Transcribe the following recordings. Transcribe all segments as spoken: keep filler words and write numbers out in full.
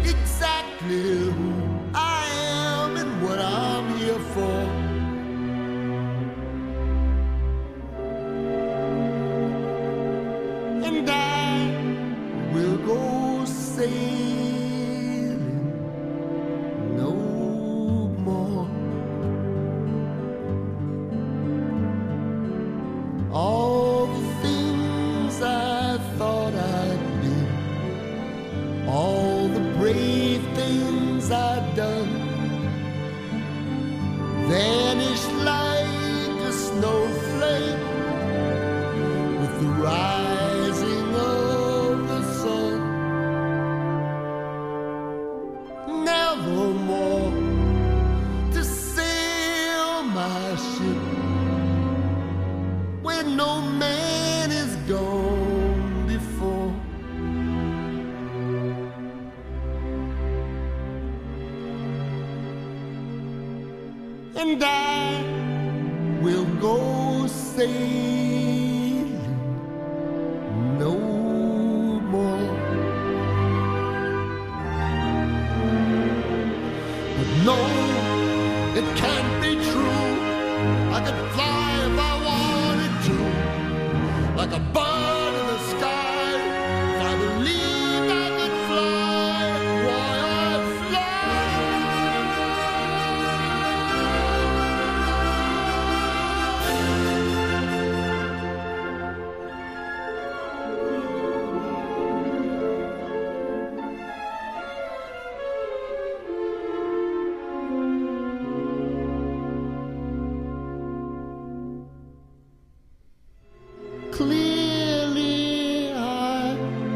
exactly who I am and what I'm here for. And I will go sailing no more. All the things I thought I'd be, all the brave things I'd done, vanished like a snowflake with the rising of the sun. Nevermore to sail my ship when no man is gone before. And I will go sailing no more. But no, it can't be true. I could fly if I wanted to, like a bird in the sky. If I believed I could fly, why I'd clearly I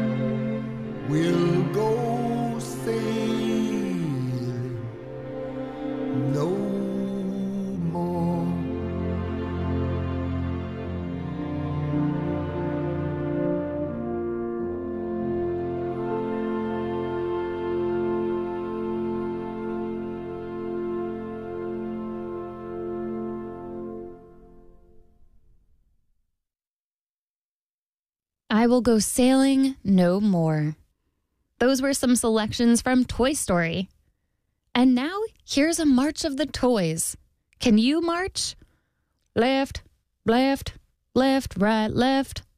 will go sailing no more. I will go sailing no more. Those were some selections from Toy Story. And now here's a march of the toys. Can you march? Left, left, left, right, left.